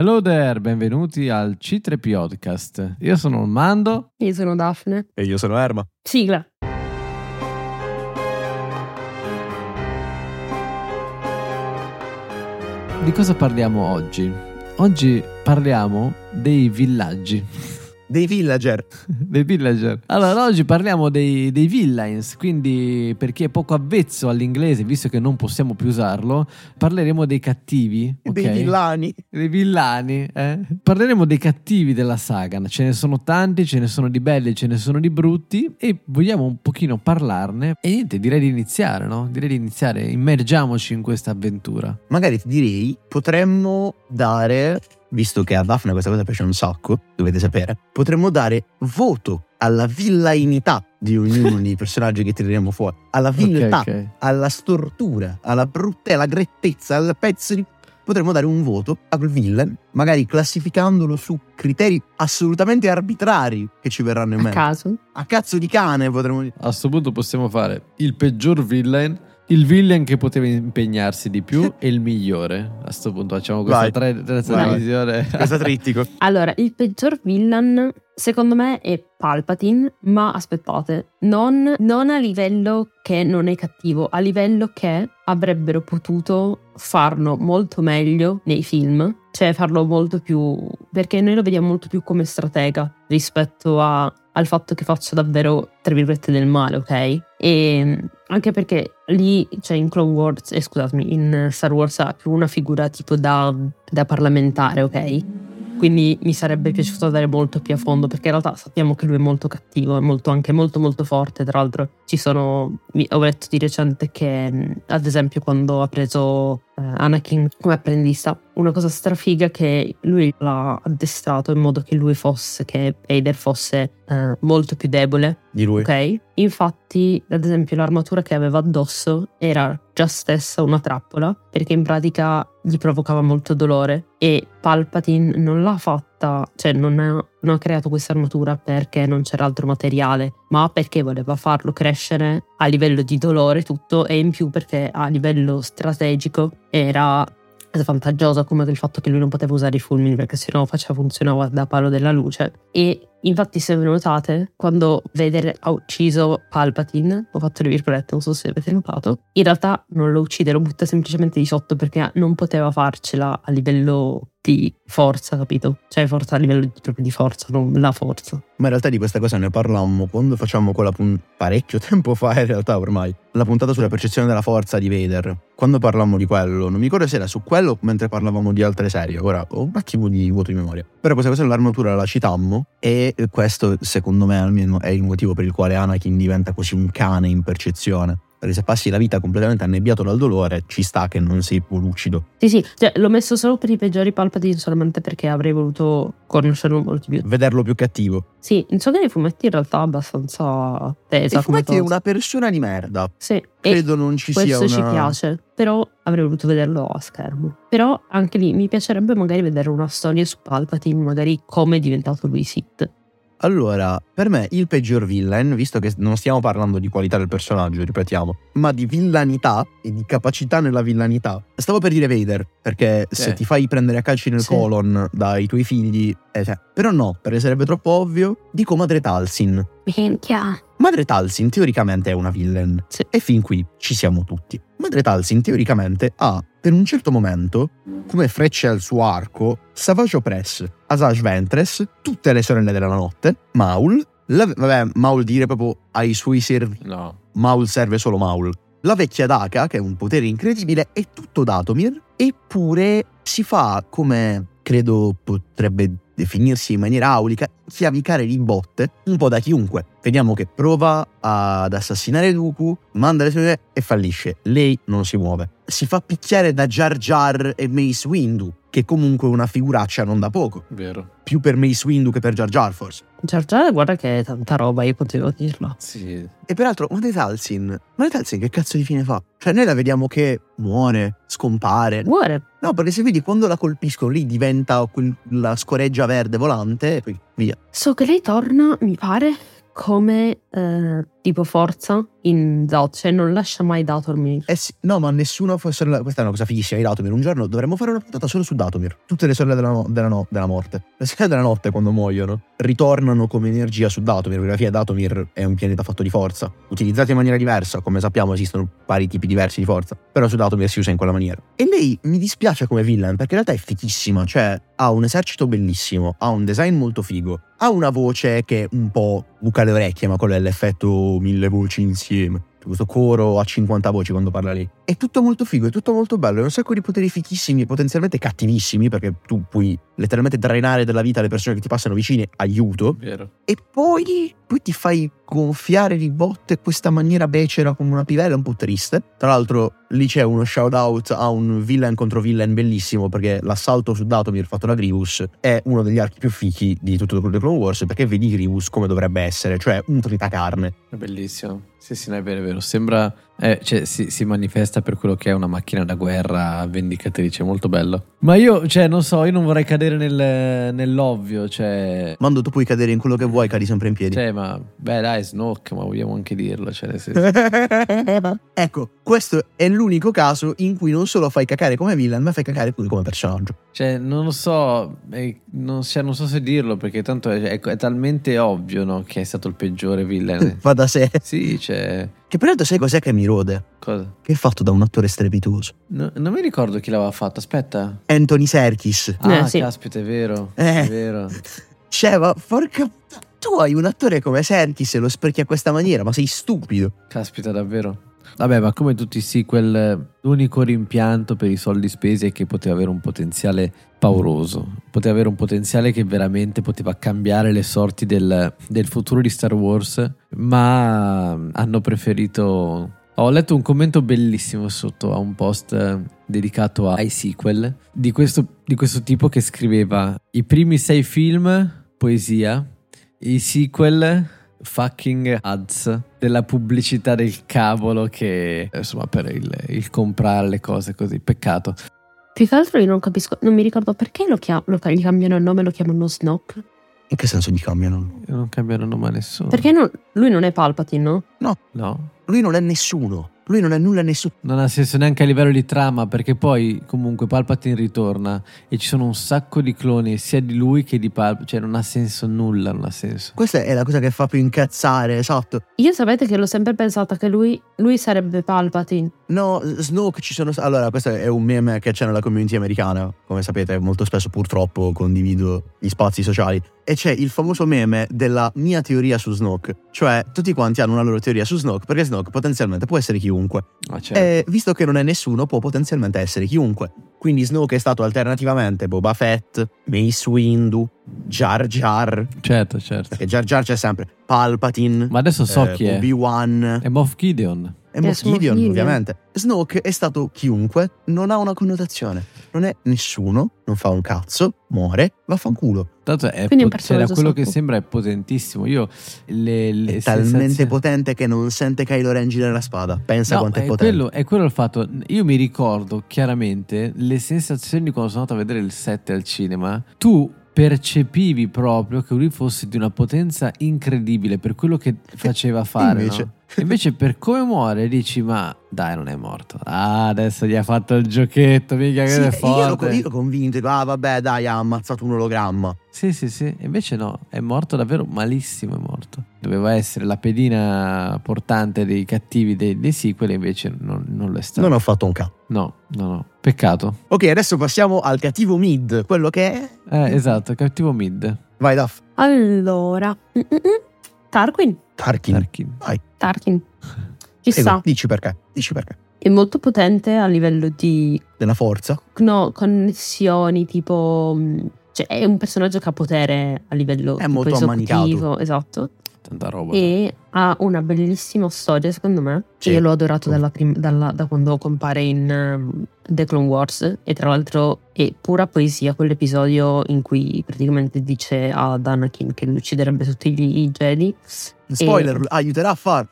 Hello there, benvenuti al C3 Podcast. Io sono Mando. Io sono Daphne. E io sono Erma. Sigla. Di cosa parliamo oggi? Oggi parliamo dei villaggi. Dei villager. Dei villager. Allora, oggi parliamo dei villains, quindi per chi è poco avvezzo all'inglese, visto che non possiamo più usarlo, parleremo dei cattivi, Dei ok? villani. Dei villani, Parleremo dei cattivi della saga. Ce ne sono tanti, ce ne sono di belli, ce ne sono di brutti e vogliamo un pochino parlarne. E niente, direi di iniziare, no? Immergiamoci in questa avventura. Magari ti direi, potremmo dare, visto che a Daphne questa cosa piace un sacco, dovete sapere, potremmo dare voto alla villainità di ognuno dei personaggi che tireremo fuori, alla viltà, Ok. alla stortura, alla bruttezza, alla grettezza, al pezzo di... Potremmo dare un voto a quel villain, magari classificandolo su criteri assolutamente arbitrari che ci verranno in A mente. caso. A cazzo di cane potremmo dire. A sto punto possiamo fare il peggior villain, il villain che poteva impegnarsi di più e il migliore. A sto punto facciamo questa Vai. terza divisione. Questo trittico. Allora, il peggior villain secondo me è Palpatine, ma aspettate, non a livello che non è cattivo, a livello che avrebbero potuto farlo molto meglio nei film, cioè farlo molto più, perché noi lo vediamo molto più come stratega rispetto al fatto che faccia davvero, tra virgolette, del male, ok? E anche perché lì, cioè in Clone Wars, in Star Wars ha più una figura tipo da parlamentare, ok? Quindi mi sarebbe piaciuto andare molto più a fondo, perché in realtà sappiamo che lui è molto cattivo, è anche molto forte. Tra l'altro ho letto di recente che ad esempio quando ha preso Anakin come apprendista, una cosa strafiga che lui l'ha addestrato in modo che Vader fosse molto più debole Di lui. ok? Infatti, ad esempio, l'armatura che aveva addosso era già stessa una trappola, perché in pratica gli provocava molto dolore e Palpatine non l'ha fatta, cioè non ha creato questa armatura perché non c'era altro materiale, ma perché voleva farlo crescere a livello di dolore tutto, e in più perché a livello strategico era vantaggioso, come del fatto che lui non poteva usare i fulmini perché sennò funzionava da palo della luce. E infatti, se voi notate, quando Vader ha ucciso Palpatine, ho fatto le virgolette, non so se avete notato, in realtà non lo uccide, lo butta semplicemente di sotto perché non poteva farcela a livello di forza, capito? Cioè forza a livello proprio di forza, non la forza. Ma in realtà di questa cosa ne parlammo quando facciamo quella parecchio tempo fa, in realtà ormai, la puntata sulla percezione della forza di Vader. Quando parlammo di quello, non mi ricordo se era su quello mentre parlavamo di altre serie, ora ho un attimo di vuoto di memoria. Però questa cosa dell'armatura la citammo e questo secondo me almeno è il motivo per il quale Anakin diventa così un cane in percezione. Perché se passi la vita completamente annebbiato dal dolore, ci sta che non sei più lucido. Sì, cioè, l'ho messo solo per i peggiori Palpatine solamente perché avrei voluto conoscerlo molto più. Vederlo più cattivo. Sì, so che nei fumetti in realtà è abbastanza tesa. E fumetti è una persona di merda. Sì, Credo non ci sia questo una... ci piace, però avrei voluto vederlo a schermo. Però anche lì mi piacerebbe magari vedere una storia su Palpatine, magari come è diventato lui Sith. Allora, per me il peggior villain, visto che non stiamo parlando di qualità del personaggio, ripetiamo, ma di villanità e di capacità nella villanità. Stavo per dire Vader, perché se ti fai prendere a calci nel colon dai tuoi figli... Però no, perché sarebbe troppo ovvio. Dico Madre Talzin. Minchia. Madre Talzin teoricamente è una villain. Sì. E fin qui ci siamo tutti. Madre Talzin teoricamente ha, per un certo momento, come frecce al suo arco, Savage Opress, Asajj Ventress, tutte le sorelle della notte, Maul, Maul dire proprio ai suoi servizi. No. Maul serve solo Maul. La vecchia Daka, che è un potere incredibile, è tutto Dathomir, eppure si fa, come credo potrebbe definirsi in maniera aulica, chiavicare di botte un po' da chiunque. Vediamo che prova ad assassinare Dooku, manda le sue e fallisce. Lei non si muove. Si fa picchiare da Jar Jar e Mace Windu, che comunque è una figuraccia non da poco. Vero. Più per Mace Windu che per Jar Jar, forse. Jar Jar, guarda che è tanta roba, io potevo dirlo. Sì. E peraltro, Madre Talzin che cazzo di fine fa? Cioè noi la vediamo che muore, scompare. Muore. No, perché se vedi quando la colpiscono lì diventa la scoreggia verde volante e poi via. So che lei torna, mi pare, come tipo forza in Dathomir, cioè non lascia mai Dathomir. Sì, no, ma nessuno questa è una cosa fighissima di Dathomir. Un giorno dovremmo fare una puntata solo su Dathomir. Tutte le sorelle della morte, le sorelle della notte, quando muoiono, ritornano come energia su Dathomir, perché alla fine Dathomir è un pianeta fatto di forza, utilizzati in maniera diversa. Come sappiamo esistono vari tipi diversi di forza, però su Dathomir si usa in quella maniera. E lei mi dispiace come villain, perché in realtà è fighissima. Cioè ha un esercito bellissimo, ha un design molto figo, ha una voce che un po' buca le orecchie, ma quello è l'effetto 1000 voci insieme. Questo coro a 50 voci quando parla lì. È tutto molto figo, è tutto molto bello. È un sacco di poteri fichissimi e potenzialmente cattivissimi, perché tu puoi letteralmente drenare della vita le persone che ti passano vicine, aiuto. Vero. E poi ti fai gonfiare di botte questa maniera becera come una pivella un po' triste. Tra l'altro lì c'è uno shout out a un villain contro villain bellissimo, perché l'assalto su Dathomir fatto da Grievous è uno degli archi più fichi di tutto The Clone Wars, perché vedi Grievous come dovrebbe essere, cioè un tritacarne. È bellissimo. Sì, no, è vero. Sembra, cioè, si manifesta per quello che è una macchina da guerra vendicatrice, molto bello. Ma io, cioè, non so, io non vorrei cadere nell'ovvio, cioè... Quando tu puoi cadere in quello che vuoi, cadi sempre in piedi. Cioè, ma, beh, dai, Snoke, ma vogliamo anche dirlo, cioè, nel senso... Ecco, questo è l'unico caso in cui non solo fai cacare come villain, ma fai cacare pure come personaggio. Cioè, non lo so, non so se dirlo, perché tanto è talmente ovvio, no, che è stato il peggiore villain. Va da sé. Sì, cioè... Che peraltro sai cos'è che mi rode? Cosa? Che è fatto da un attore strepitoso. No, non mi ricordo chi l'aveva fatto, aspetta. Anthony Serkis. Sì. Caspita, è vero, è vero. Cioè, ma porca... Tu hai un attore come Serkis e lo sprechi a questa maniera, ma sei stupido. Caspita, davvero. Vabbè, ma come tutti i sequel, l'unico rimpianto per i soldi spesi è che poteva avere un potenziale pauroso. Poteva avere un potenziale che veramente poteva cambiare le sorti del futuro di Star Wars, ma hanno preferito... Ho letto un commento bellissimo sotto a un post dedicato ai sequel di questo tipo che scriveva: i primi 6 film, poesia, i sequel... fucking ads della pubblicità del cavolo, che insomma per il comprare le cose così, peccato. Più che altro io non capisco, non mi ricordo perché gli cambiano il nome e lo chiamano Snoke. In che senso gli cambiano? Non cambiano nome a nessuno. Perché lui non è Palpatine, no? No, Lui non è nessuno. Lui non è nulla a nessuno. non ha senso neanche a livello di trama, perché poi comunque Palpatine ritorna e ci sono un sacco di cloni sia di lui che di Palpatine, cioè non ha senso nulla, non ha senso. Questa è la cosa che fa più incazzare, esatto. Io sapete che l'ho sempre pensata che lui sarebbe Palpatine. No, Snoke ci sono... Allora, questo è un meme che c'è nella community americana. Come sapete, molto spesso purtroppo condivido gli spazi sociali. E c'è il famoso meme della mia teoria su Snoke. Cioè, tutti quanti hanno una loro teoria su Snoke, perché Snoke potenzialmente può essere chiunque. Certo. E visto che non è nessuno, può potenzialmente essere chiunque. Quindi Snoke è stato alternativamente Boba Fett, Mace Windu, Jar Jar. Certo. Perché Jar Jar c'è sempre. Palpatine. Ma adesso so chi è. Obi-Wan. È Moff Gideon. E Moff Gideon, ovviamente. Snoke è stato chiunque, non ha una connotazione. Non è nessuno, non fa un cazzo, muore, vaffanculo. Tanto è Quindi da quello che sembra è potentissimo. Io le è talmente potente che non sente Kylo Ren girare la spada. Pensa quanto è potente. È quello il fatto. Io mi ricordo chiaramente le sensazioni quando sono andato a vedere il 7 al cinema. Tu percepivi proprio che lui fosse di una potenza incredibile per quello che faceva fare, invece, no? Invece per come muore dici: ma dai, non è morto. Adesso gli ha fatto il giochetto, mica che è forte. Io ero convinto, vabbè dai, ha ammazzato un ologramma. Sì. Invece no, è morto davvero malissimo, è morto. Doveva essere la pedina portante dei cattivi dei sequel, invece non lo è stato. Non ho fatto un cazzo. No. Peccato. Ok, adesso passiamo al cattivo mid, quello che è... Esatto, cattivo mid. Vai, Duff. Allora, Tarkin. Vai. Tarkin. Chissà. Dici perché. È molto potente a livello di... Della forza. No, connessioni, tipo... Cioè, è un personaggio che ha potere a livello è molto ammanicato. Esatto. Tanta roba. E ha una bellissima storia, secondo me. Sì. Io l'ho adorato da quando compare in The Clone Wars. E tra l'altro è pura poesia quell'episodio in cui praticamente dice ad Anakin che lui ucciderebbe tutti i Jedi. Spoiler, aiuterà a far.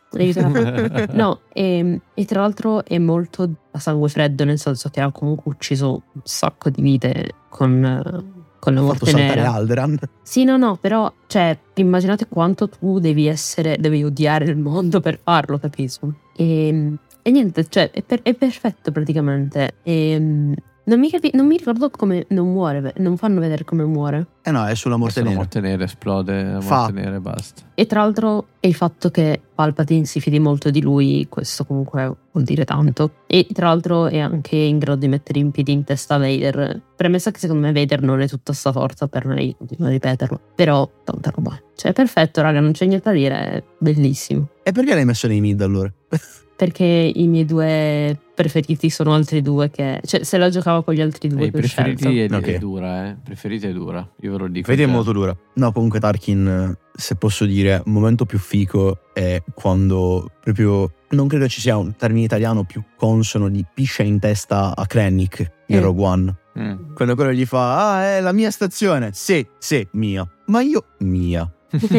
No, e tra l'altro è molto a sangue freddo, nel senso che ha comunque ucciso un sacco di vite con con la Ha fatto morte saltare nera. Alderan. Sì, no, però, cioè, immaginate quanto tu devi odiare il mondo per farlo, capisco? E niente, cioè, è perfetto praticamente. Non mi ricordo come non muore, non fanno vedere come muore. Eh no, è sulla morte La nera. morte nera esplode, la morte nera e basta. E tra l'altro il fatto che Palpatine si fidi molto di lui, questo comunque vuol dire tanto. E tra l'altro è anche in grado di mettere in piedi in testa Vader. Premessa che secondo me Vader non è tutta sta forza, per lei, continuo a ripeterlo. Però tanta roba. Cioè è perfetto, raga, non c'è niente da dire, è bellissimo. E perché l'hai messo nei mid allora? Perché i miei due preferiti sono altri due che... Cioè se la giocavo con gli altri due I che ho preferiti scelto. Ok. è dura, Preferiti è dura. Io ve lo dico. Vedi, è già. molto dura. No, comunque Tarkin, se posso dire, il momento più fico è quando proprio, non credo ci sia un termine italiano più consono, di piscia in testa a Krennic in Rogue One. Quando quello gli fa, è la mia stazione. Sì, mia. Ma io, mia.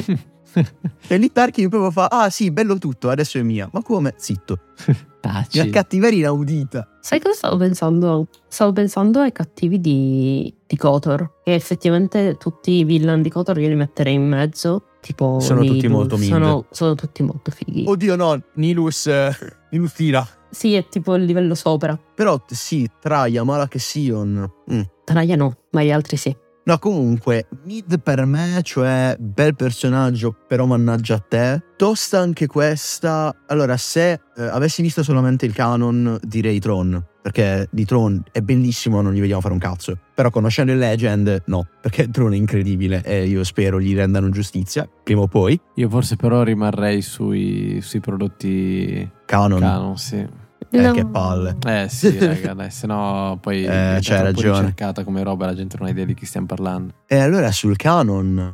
E lì Tarkin proprio fa, sì, bello tutto, adesso è mia. Ma come? Zitto. Taci. La cattiveria inaudita. Sai cosa stavo pensando? Stavo pensando ai cattivi di KOTOR. Che effettivamente tutti i villain di KOTOR io li metterei in mezzo. Tipo Sono tutti Nilus, molto mid. sono tutti molto fighi. Oddio no, Nilus tira. Sì, è tipo il livello sopra. Però sì, Traia, Malak e Sion. Tanaya no, ma gli altri sì. No, comunque, mid per me, cioè bel personaggio, però mannaggia a te. Tosta anche questa. Allora, se avessi visto solamente il canon, direi Tron, perché di Tron è bellissimo, non gli vediamo fare un cazzo. Però conoscendo il Legend, no, perché Tron è incredibile e io spero gli rendano giustizia, prima o poi. Io forse però rimarrei sui prodotti Canon. sì. Che palle. Sì, raga, dai, sennò poi c'hai diventa troppo ragione. ricercata come roba, la gente non ha idea di chi stiamo parlando. E allora sul canon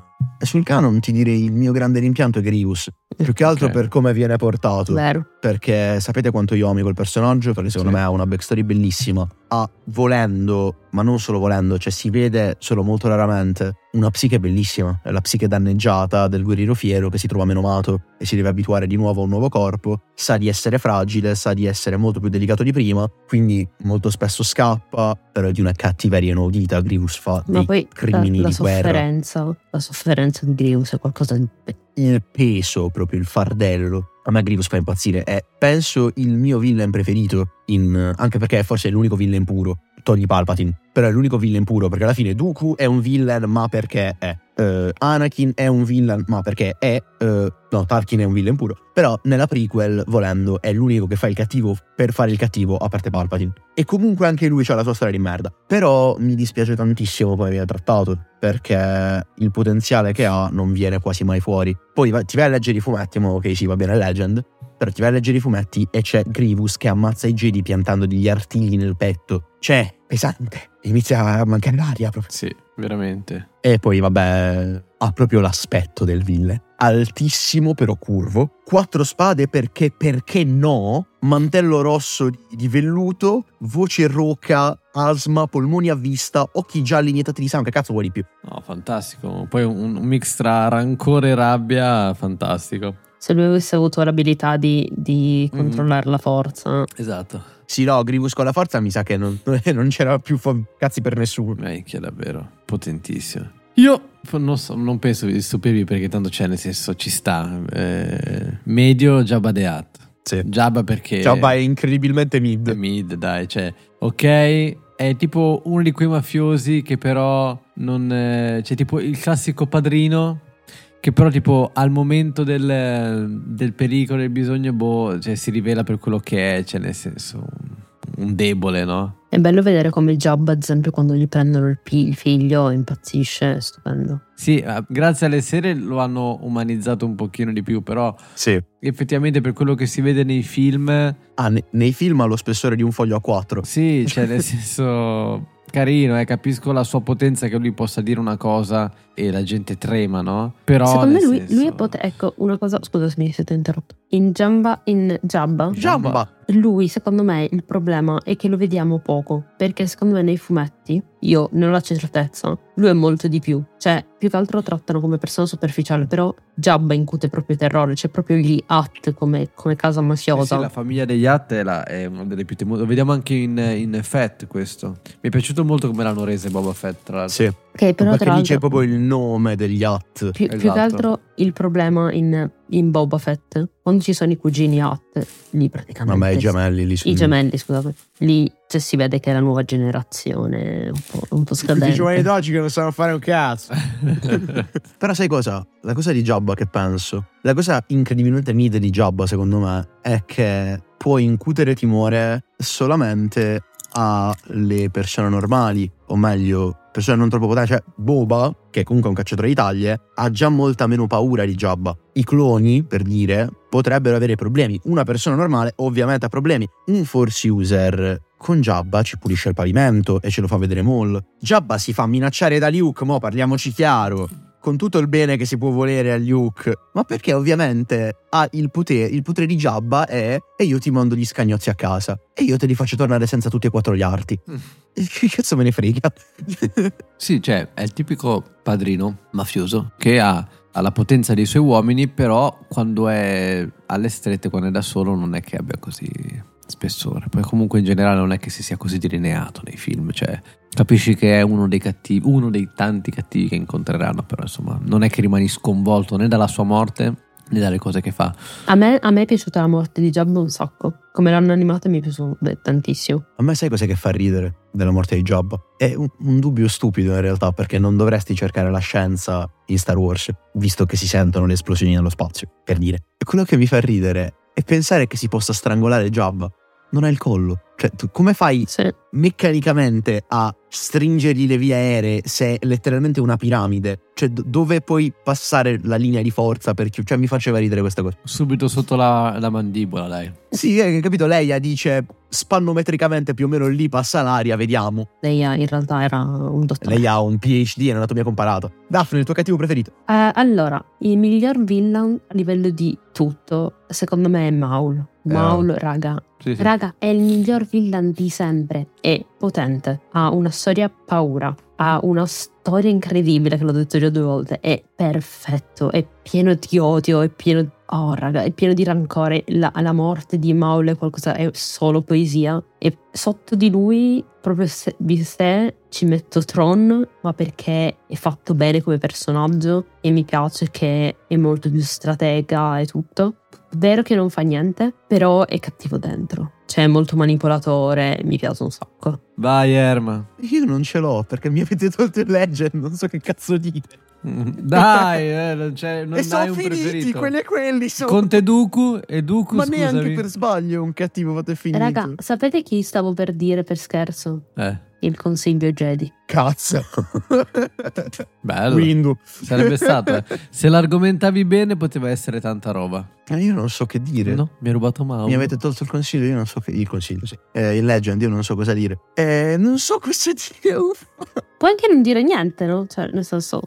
ti direi il mio grande rimpianto è Grievous. Più che altro Ok. per come viene portato. Vero. Perché sapete quanto io amo quel personaggio? Perché secondo Sì. me ha una backstory bellissima. Ha, volendo, ma non solo volendo, cioè si vede solo molto raramente, una psiche bellissima. È la psiche danneggiata del guerriero fiero che si trova menomato e si deve abituare di nuovo a un nuovo corpo. Sa di essere fragile, sa di essere molto più delicato di prima, quindi molto spesso scappa, però è di una cattiveria inaudita. Grievous fa Ma dei poi crimini la di guerra. sofferenza di Grievous è qualcosa di... Il peso, proprio il fardello. A me Grievous fa impazzire. È, penso, il mio villain preferito, anche perché forse è l'unico villain puro. Togli Palpatine, però è l'unico villain puro, perché alla fine Dooku è un villain ma perché è. Anakin è un villain ma perché è. Tarkin è un villain puro. Però nella prequel, volendo, è l'unico che fa il cattivo per fare il cattivo, a parte Palpatine. E comunque anche lui ha la sua storia di merda. Però mi dispiace tantissimo come viene trattato, perché il potenziale che ha non viene quasi mai fuori. Poi ti vai a leggere i fumetti, ma ok, sì, va bene, Legend, però ti vai a leggere i fumetti e c'è Grievous che ammazza i Jedi piantando degli artigli nel petto. Cioè, pesante. Inizia a mancare l'aria proprio. Sì, veramente. E poi, vabbè, ha proprio l'aspetto del villain. Altissimo però curvo. 4 spade perché no? Mantello rosso di velluto, voce roca, asma, polmoni a vista, occhi gialli iniettati di sangue. Che cazzo vuoi di più? No, fantastico. Poi un mix tra rancore e rabbia, fantastico. Se lui avesse avuto l'abilità di controllare la forza. Esatto. Sì, no, Grievous con la forza mi sa che non c'era più cazzi per nessuno. Minchia, davvero potentissimo. Io non penso di stupirvi, perché tanto c'è, nel senso, ci sta. Medio Jabba the Hutt. Sì. Jabba perché Jabba è incredibilmente mid. è mid, dai, cioè, ok, è tipo uno di quei mafiosi che però non... C'è tipo il classico padrino che però tipo al momento del pericolo, del bisogno, cioè, si rivela per quello che è, cioè nel senso un debole, no? È bello vedere come Jabba, ad esempio, quando gli prendono il figlio, impazzisce, è stupendo. Sì, grazie alle serie lo hanno umanizzato un pochino di più, però Sì. effettivamente per quello che si vede nei film, Nei film ha lo spessore di un foglio A4. sì, cioè nel senso carino, capisco la sua potenza, che lui possa dire una cosa e la gente trema, no? Però Secondo me nel lui senso- è potente. Ecco, una cosa, scusa se mi siete interrotto. In Jabba, Jabba. lui, secondo me, il problema è che lo vediamo poco, perché secondo me nei fumetti, io non ho la certezza, lui è molto di più. Cioè, più che altro lo trattano come persona superficiale, però Jabba incute proprio terrore, c'è proprio gli Hutt come casa mafiosa. Sì, la famiglia degli Hutt è una delle più temute. Lo vediamo anche in Fett, questo. Mi è piaciuto molto come l'hanno resa Boba Fett, tra l'altro. Sì. Che però perché tra lì c'è l'altro proprio il nome degli Hutt. più che Esatto. altro il problema in Boba Fett, quando ci sono i cugini Hutt, lì praticamente Vabbè, i gemelli lì i gemelli, scusate, lì cioè, si vede che è la nuova generazione un po' scadente. d'oggi che non sanno fare un cazzo. Però sai cosa? La cosa di Jabba che penso, la cosa incredibilmente mite di Jabba secondo me è che può incutere timore solamente alle persone normali, o meglio persone non troppo potenti. Cioè Boba, che comunque è un cacciatore di taglie, ha già molta meno paura di Jabba. I cloni, per dire, potrebbero avere problemi. Una persona normale ovviamente ha problemi. Un Force user con Jabba ci pulisce il pavimento e ce lo fa vedere Maul. Jabba si fa minacciare da Luke, mo parliamoci chiaro, con tutto il bene che si può volere a Luke, ma perché ovviamente ha il potere di Jabba è: e io ti mando gli scagnozzi a casa e io te li faccio tornare senza tutti e 4 gli arti. Che cazzo me ne frega? Sì, cioè è il tipico padrino mafioso che ha la potenza dei suoi uomini, però quando è alle strette, quando è da solo, non è che abbia così spessore. Poi comunque in generale non è che si sia così delineato nei film, cioè capisci che è uno dei cattivi, uno dei tanti cattivi che incontreranno, però insomma non è che rimani sconvolto né dalla sua morte né dalle cose che fa. A me è piaciuta la morte di Jabba un sacco, come l'hanno animata mi è piaciuto tantissimo. A me sai cos'è che fa ridere della morte di Jabba? È un dubbio stupido in realtà, perché non dovresti cercare la scienza in Star Wars, visto che si sentono le esplosioni nello spazio, per dire. E quello che mi fa ridere è pensare che si possa strangolare Jabba. Non ha il collo. Cioè, tu come fai Sì. meccanicamente a stringergli le vie aeree se è letteralmente una piramide? Cioè, dove puoi passare la linea di forza? Cioè, mi faceva ridere questa cosa. Subito sotto la mandibola, lei. Sì, capito? Lei dice spannometricamente più o meno lì passa l'aria, vediamo. Lei in realtà era un dottore. Lei ha un PhD in anatomia comparata. Daphne, il tuo cattivo preferito? Allora, il miglior villain a livello di tutto, secondo me è Maul. Maul, raga. Sì, sì. Raga, è il miglior villain di sempre. È potente, ha una storia paura, ha una storia incredibile, che l'ho detto già 2 volte. È perfetto, è pieno di odio, è pieno... Oh, raga, è pieno di rancore. La morte di Maul è qualcosa, è solo poesia. E sotto di lui, proprio di sé, ci metto Tron, ma perché è fatto bene come personaggio e mi piace che è molto più stratega e tutto. Vero che non fa niente, però è cattivo dentro. Cioè è molto manipolatore, mi piace un sacco. Vai Erma. Io non ce l'ho perché mi avete tolto il Legend, non so che cazzo dite. Dai, non e hai sono un finiti, preferito. quelli sono. Conte Dooku e Dooku, Ma scusami. neanche per sbaglio un cattivo fatto è finito. Raga, sapete chi stavo per dire per scherzo? Il consiglio Jedi. Cazzo. Bello. Windu. Sarebbe stato. Se l'argomentavi bene poteva essere tanta roba. Io non so che dire. No, mi hai rubato Maul. Mi avete tolto il consiglio, io non so che. Il consiglio, sì. Il Legend, io non so cosa dire. Non so cosa dire. Puoi anche non dire niente, no? Cioè, nel senso...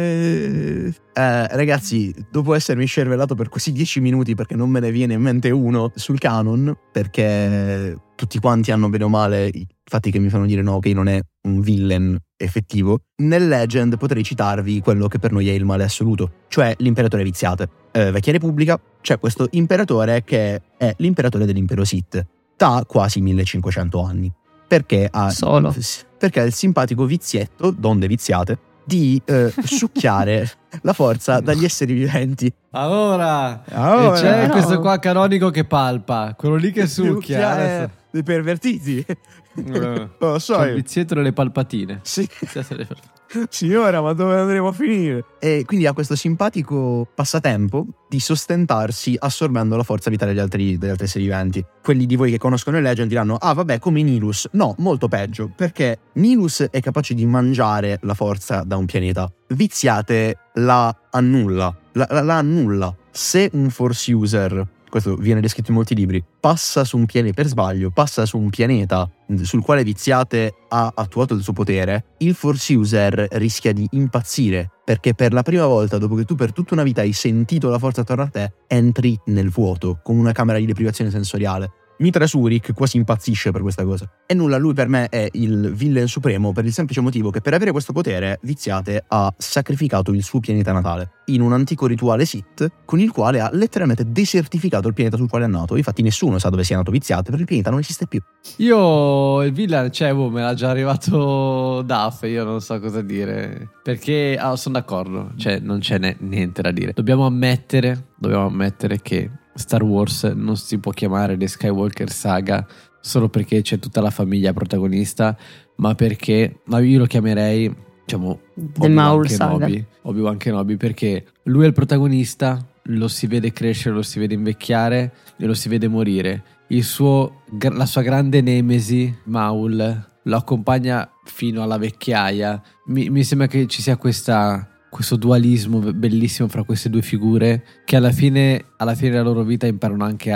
Ragazzi, dopo essermi scervellato per questi 10 minuti perché non me ne viene in mente uno sul canon, perché tutti quanti hanno bene o male i fatti che mi fanno dire no, che non è un villain effettivo, nel Legend potrei citarvi quello che per noi è il male assoluto, cioè l'imperatore Viziate. Vecchia Repubblica, c'è questo imperatore che è l'imperatore dell'impero Sith da quasi 1500 anni. Perché ha il simpatico vizietto, donde viziate, di succhiare la forza dagli esseri viventi. Ora. E c'è però... questo qua canonico che palpa, quello lì che succhia. Dei pervertiti. Lo so C'è io. il vizietto delle palpatine. Sì. Signora, ma dove andremo a finire? E quindi ha questo simpatico passatempo di sostentarsi assorbendo la forza vitale degli altri esseri viventi. Quelli di voi che conoscono il Legend diranno: ah vabbè, come Nilus. No, molto peggio, perché Nilus è capace di mangiare la forza da un pianeta. Viziate la annulla. La annulla. Se un Force user, questo viene descritto in molti libri, passa su un pianeta per sbaglio, passa su un pianeta sul quale Viziate ha attuato il suo potere, il Force user rischia di impazzire, perché per la prima volta, dopo che tu per tutta una vita hai sentito la forza attorno a te, entri nel vuoto, con una camera di deprivazione sensoriale. Mitra Surik quasi impazzisce per questa cosa. E nulla, lui per me è il villain supremo per il semplice motivo che per avere questo potere Viziate ha sacrificato il suo pianeta natale in un antico rituale Sith con il quale ha letteralmente desertificato il pianeta sul quale è nato. Infatti nessuno sa dove sia nato Viziate perché il pianeta non esiste più. Io il villain, me l'ha già arrivato Duff, io non so cosa dire. Perché sono d'accordo, non c'è niente da dire. Dobbiamo ammettere che Star Wars non si può chiamare The Skywalker Saga solo perché c'è tutta la famiglia protagonista, ma io lo chiamerei, diciamo, The Maul Saga. Obi-Wan Kenobi, perché lui è il protagonista, lo si vede crescere, lo si vede invecchiare e lo si vede morire. La sua grande nemesi, Maul, lo accompagna fino alla vecchiaia. Mi sembra che ci sia questo dualismo bellissimo fra queste due figure che alla fine della loro vita imparano anche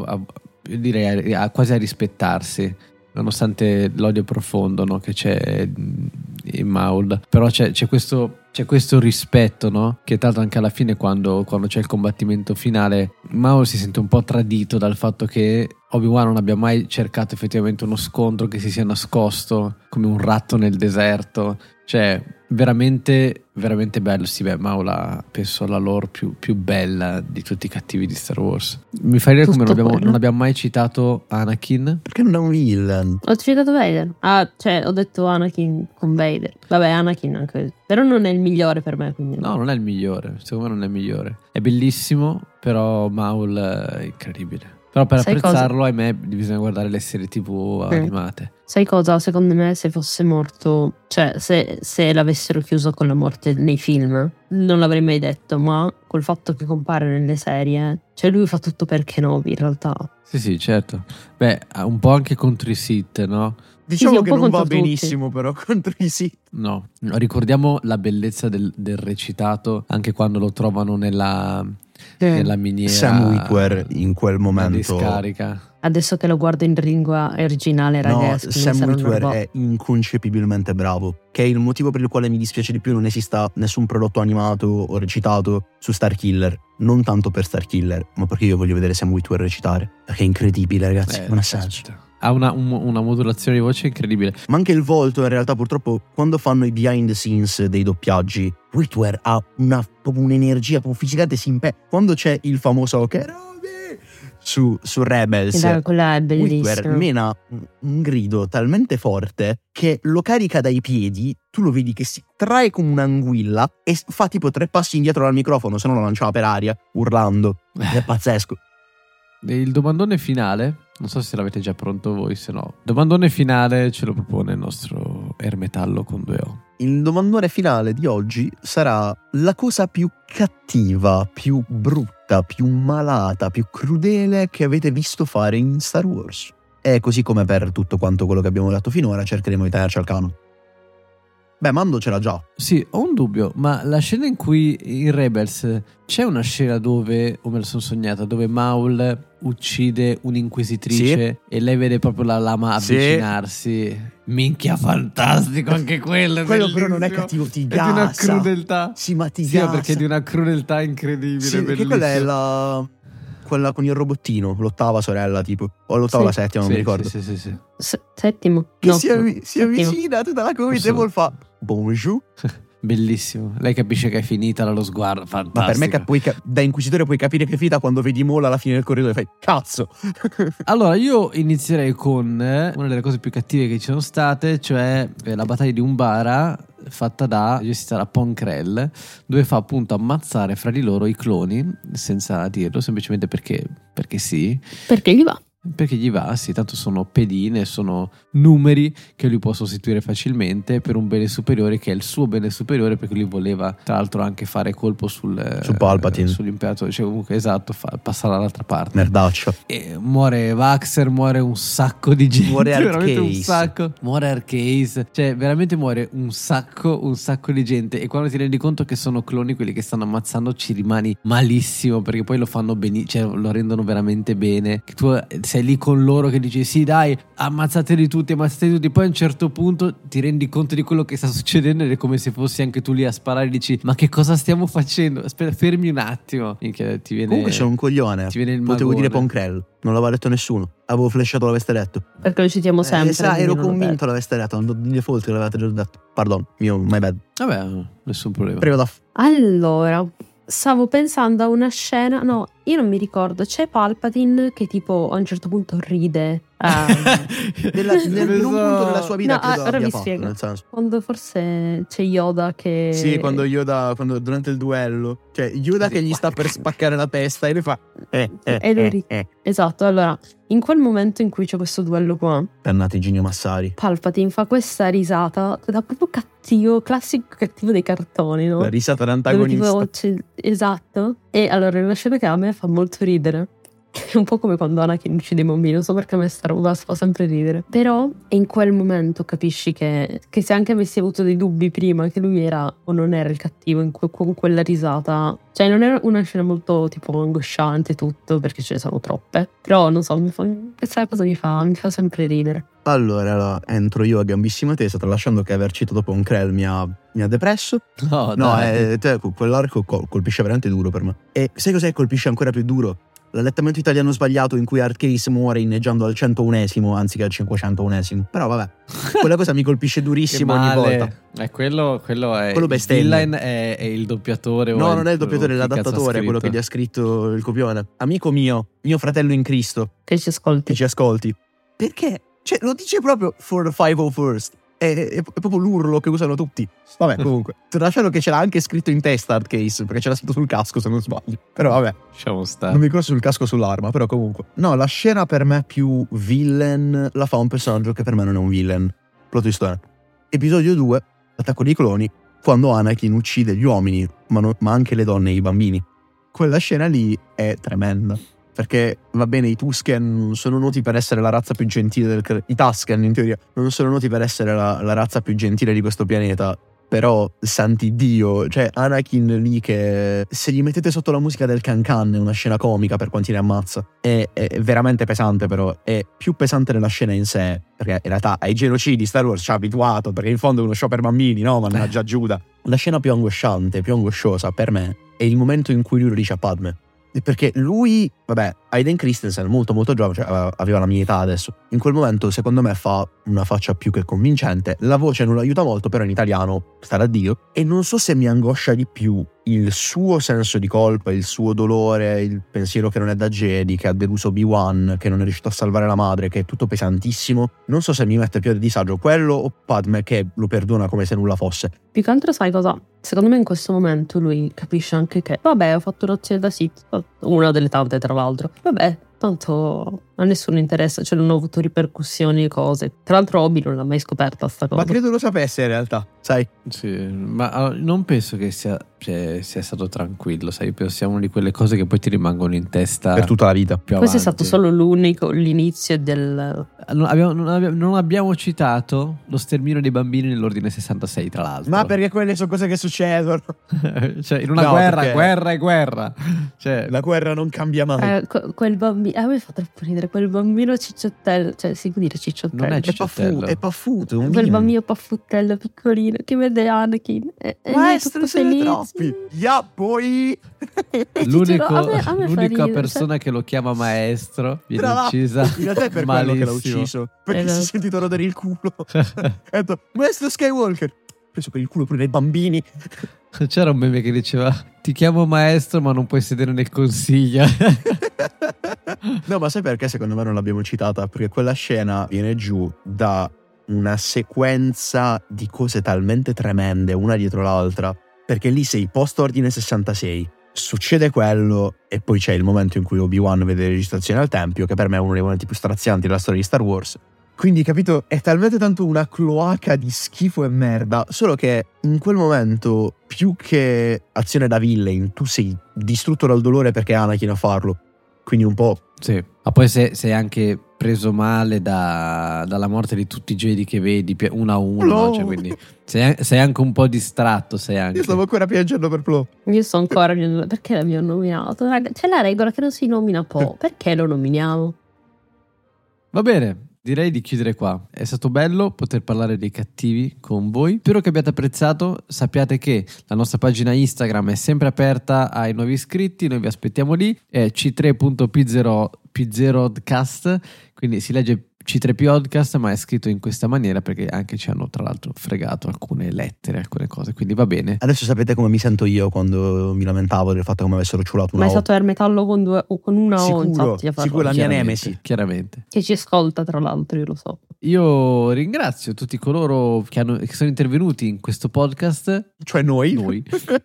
quasi a rispettarsi, nonostante l'odio profondo, no, che c'è in Maul. Però c'è questo rispetto, no? Che tanto anche alla fine quando c'è il combattimento finale Maul si sente un po' tradito dal fatto che Obi-Wan non abbia mai cercato effettivamente uno scontro, che si sia nascosto come un ratto nel deserto. Veramente veramente bello. Sì, beh, Maul ha, penso, la lore più bella di tutti i cattivi di Star Wars. Mi fa ridere come non abbiamo mai citato Anakin. Perché non è un villain? Ho citato Vader. Ho detto Anakin con Vader. Vabbè, Anakin anche. Però non è il migliore per me, quindi. No, non è il migliore. Secondo me non è il migliore. È bellissimo, però Maul è incredibile. Però per apprezzarlo, ahimè, bisogna guardare le serie TV animate. Sai cosa? Secondo me se fosse morto, se l'avessero chiuso con la morte nei film, non l'avrei mai detto, ma col fatto che compare nelle serie, lui fa tutto per Kenobi in realtà. Sì, certo. Beh, un po' anche contro i Sith, no? Diciamo che non va benissimo però contro i Sith. No, ricordiamo la bellezza del recitato anche quando lo trovano nella miniera. Sam Witwer in quel momento discarica. Adesso che lo guardo in lingua originale, ragazzi, Sam Witwer è inconcepibilmente bravo, che è il motivo per il quale mi dispiace di più non esista nessun prodotto animato o recitato su Starkiller. Non tanto per Starkiller, ma perché io voglio vedere Sam Witwer recitare, perché è incredibile, ragazzi, non ha senso. Ha una modulazione di voce incredibile. Ma anche il volto, in realtà, purtroppo, quando fanno i behind the scenes dei doppiaggi, Witwer ha proprio un'energia proprio fisicamente quando c'è il famoso Kenobi su Rebels, quella è bellissima. Witwer mena un grido talmente forte che lo carica dai piedi, tu lo vedi che si trae come un'anguilla e fa tipo 3 passi indietro dal microfono, se no lo lanciava per aria, urlando. È pazzesco. Il domandone finale, non so se l'avete già pronto voi, se no. Domandone finale ce lo propone il nostro Ermetallo con 2O. Il domandone finale di oggi sarà la cosa più cattiva, più brutta, più malata, più crudele che avete visto fare in Star Wars. E così come per tutto quanto quello che abbiamo detto finora, cercheremo di tenerci al canon. Beh, Mando ce l'ha già. Sì, ho un dubbio, ma la scena in cui in Rebels c'è una scena dove, o me la sono sognata, dove Maul uccide un'inquisitrice e lei vede proprio la lama avvicinarsi. Minchia, fantastico anche quello. Quello però non è cattivo, ti gassa. È di una crudeltà. Sì, ma ti gassa. Sì, perché è di una crudeltà incredibile. Sì, perché quella è quella con il robottino, l'8ª sorella tipo, o l'8ª o la 7ª, non mi ricordo. Sì. Settimo. Che si avvicina tutta la comitiva e vuol fa bonjour. Bellissimo. Lei capisce che è finita dallo sguardo, fantastico. Ma per me da inquisitore puoi capire che è finita quando vedi Maul alla fine del corridoio e fai cazzo. Allora io inizierei con una delle cose più cattive che ci sono state, cioè la battaglia di Umbara gestita da Pong Krell, dove fa appunto ammazzare fra di loro i cloni senza dirlo, semplicemente perché sì. Perché gli va, sì, tanto sono pedine, sono numeri che lui può sostituire facilmente per un bene superiore che è il suo bene superiore, perché lui voleva tra l'altro anche fare colpo su Palpatine, sull'imperatore, cioè comunque esatto, passare dall'altra parte. Merdaccia. E muore Vaxer, muore un sacco di gente, muore veramente un sacco, muore Arcase, cioè veramente muore un sacco di gente, e quando ti rendi conto che sono cloni quelli che stanno ammazzando ci rimani malissimo, perché poi lo fanno benissimo, cioè lo rendono veramente bene, che tu sei sei lì con loro che dici sì dai, ammazzateli tutti, poi a un certo punto ti rendi conto di quello che sta succedendo ed è come se fossi anche tu lì a sparare e dici ma che cosa stiamo facendo? Aspetta, fermi un attimo. Minchia, ti viene, comunque sono un coglione, ti viene il potevo magone. dire Ponkrell, non l'aveva detto nessuno, avevo flashato la veste letto. Perché lo citiamo sempre. Ero quindi non lo convinto l'aveste letto, di default l'avete già detto. Pardon, mio my bad. Vabbè, nessun problema. Prego da Allora, stavo pensando a una scena, no, io non mi ricordo, c'è Palpatine che tipo a un certo punto ride. in un punto della sua vita No, credo ora abbia vi fatto, spiego. nel senso. Quando forse c'è Yoda che... Sì, quando durante il duello, cioè Yoda che gli sta per spaccare la testa e lui fa E lui Esatto, allora, in quel momento in cui c'è questo duello qua, Dannati Ginio Massari. Palpatine fa questa risata da proprio cattivo, classico cattivo dei cartoni, no? La risata Dove d'antagonista. tipo esatto. E allora è una scena che a me fa molto ridere. È un po' come quando Anakin uccide i bambini, non so perché a me sta roba fa sempre ridere. Però in quel momento capisci che se anche avessi avuto dei dubbi prima che lui era o non era il cattivo con quella risata, cioè non era una scena molto tipo angosciante tutto perché ce ne sono troppe, però non so, questa cosa mi fa sempre ridere. Allora entro io a gambissima tesa, tralasciando che aver citato Ponkrell mi ha depresso. No, dai. Quell'arco colpisce veramente duro per me. E sai cos'è che colpisce ancora più duro? L'allettamento italiano sbagliato in cui Arcase muore inneggiando al 101esimo anziché al 501esimo. Però vabbè, quella cosa mi colpisce durissimo ogni volta. Quello è Quello il bestemmia. villain è il doppiatore. No, non è il doppiatore, è l'adattatore, quello che gli ha scritto il copione. Amico mio fratello in Cristo, Che ci ascolti. che ci ascolti. Perché? Cioè, lo dice proprio for the 501st. È proprio l'urlo che usano tutti. Vabbè, comunque. Tralasciando che ce l'ha anche scritto in testa Hardcase, perché ce l'ha scritto sul casco, se non sbaglio. Però vabbè. Lasciamo stare. Non mi ricordo sul casco o sull'arma, però comunque. No, la scena per me più villain la fa un personaggio che per me non è un villain. Plot twist. Episodio 2, l'attacco dei cloni, quando Anakin uccide gli uomini, ma anche le donne e i bambini. Quella scena lì è tremenda. Perché, va bene, i Tusken non sono noti per essere la razza più gentile i Tusken, in teoria, non sono noti per essere la razza più gentile di questo pianeta. Però, santi Dio, cioè Anakin lì che se gli mettete sotto la musica del Can è una scena comica per quanti ne ammazza. È veramente pesante, però è più pesante nella scena in sé, perché in realtà ai genocidi Star Wars ci ha abituato, perché in fondo è uno show per bambini, no? Mannaggia Giuda. La scena più angosciante, più angosciosa per me è il momento in cui lui lo dice a Padme. Perché lui, vabbè, Hayden Christensen, molto molto giovane, cioè aveva la mia età adesso. In quel momento, secondo me, fa una faccia più che convincente. La voce non lo aiuta molto, però in italiano sta da Dio. E non so se mi angoscia di più il suo senso di colpa, il suo dolore, il pensiero che non è da Jedi, che ha deluso Obi-Wan, che non è riuscito a salvare la madre, che è tutto pesantissimo. Non so se mi mette più a disagio quello o Padme che lo perdona come se nulla fosse. Più che altro sai cosa? Secondo me in questo momento lui capisce anche che vabbè, ho fatto un'azione da Sith, una delle tante tra l'altro, vabbè, tanto a nessuno interessa, cioè non ho avuto ripercussioni e cose. Tra l'altro Obi non l'ha mai scoperta sta cosa. Ma credo lo sapesse in realtà, sai? Sì, ma non penso che sia stato tranquillo, sai, penso sia una di quelle cose che poi ti rimangono in testa Per tutta la vita. Questo più è avanti. stato solo l'inizio del... Non abbiamo citato lo sterminio dei bambini nell'ordine 66, tra l'altro. Ma perché quelle sono cose che succedono? Cioè, in una No, guerra, perché- guerra e guerra. Cioè, La guerra non cambia mai. quel bambino... A me fa troppo ridere, quel bambino cicciottello, cioè si può dire cicciottello. Non è È paffuto, è paffuto. un Quel bimbo. bambino paffuttello piccolino che vede Anakin e Maestro, tutto siete felice. troppi. Yeah, boy. E ti giuro, a me fa l'unica ridere, persona che lo chiama maestro viene Tra l'altro, uccisa. in realtà è per quello che l'ha malissimo. ucciso. Perché si Esatto. è sentito rodere il culo. Ha detto, Maestro Skywalker. Preso per il culo pure dei bambini. C'era un meme che diceva: ti chiamo maestro, ma non puoi sedere nel consiglio. No, ma sai perché secondo me non l'abbiamo citata? Perché quella scena viene giù da una sequenza di cose talmente tremende, una dietro l'altra. Perché lì sei post ordine 66. Succede quello e poi c'è il momento in cui Obi-Wan vede le registrazioni al tempio, che per me è uno dei momenti più strazianti della storia di Star Wars. Quindi, capito, è talmente tanto una cloaca di schifo e merda, solo che in quel momento, più che azione da villain, tu sei distrutto dal dolore perché è Anakin a farlo. Quindi un po'... Sì, ma poi sei anche preso male dalla morte di tutti i Jedi che vedi uno a uno, No. no? Cioè, quindi sei anche un po' distratto, sei anche. Io stavo ancora piangendo per Plo. Io sto ancora... Perché l'abbiamo nominato? Raga, c'è la regola che non si nomina Po. Perché lo nominiamo? Va bene, direi di chiudere qua. È stato bello poter parlare dei cattivi con voi. Spero che abbiate apprezzato. Sappiate che la nostra pagina Instagram è sempre aperta ai nuovi iscritti. Noi vi aspettiamo lì. È c3.p0cast, quindi si legge C3P Podcast, ma è scritto in questa maniera perché anche ci hanno tra l'altro fregato alcune lettere, alcune cose, quindi va bene. Adesso sapete come mi sento io quando mi lamentavo del fatto che mi avessero ciulato una Ma è O. stato ermetallo con una O, infatti, a farlo. Sicuro la mia nemesi. Chiaramente. Che ci ascolta, tra l'altro, io lo so. Io ringrazio tutti coloro che sono intervenuti in questo podcast. Cioè noi. Noi.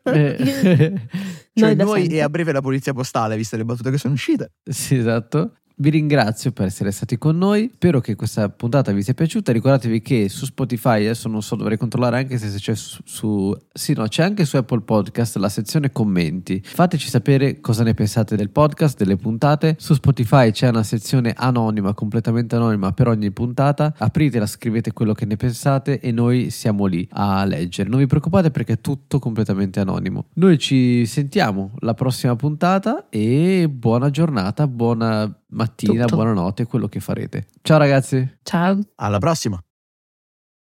Cioè da noi sempre. e a breve la polizia postale, viste le battute che sono uscite. Sì, esatto. Vi ringrazio per essere stati con noi. Spero che questa puntata vi sia piaciuta. Ricordatevi che su Spotify, adesso non so, dovrei controllare anche se c'è c'è anche su Apple Podcast la sezione commenti. Fateci sapere cosa ne pensate del podcast, delle puntate. Su Spotify c'è una sezione anonima, completamente anonima per ogni puntata. Apritela, scrivete quello che ne pensate e noi siamo lì a leggere. Non vi preoccupate perché è tutto completamente anonimo. Noi ci sentiamo la prossima puntata e buona giornata, buona mattina, Tutto. buonanotte, quello che farete. Ciao ragazzi. Ciao. Alla prossima.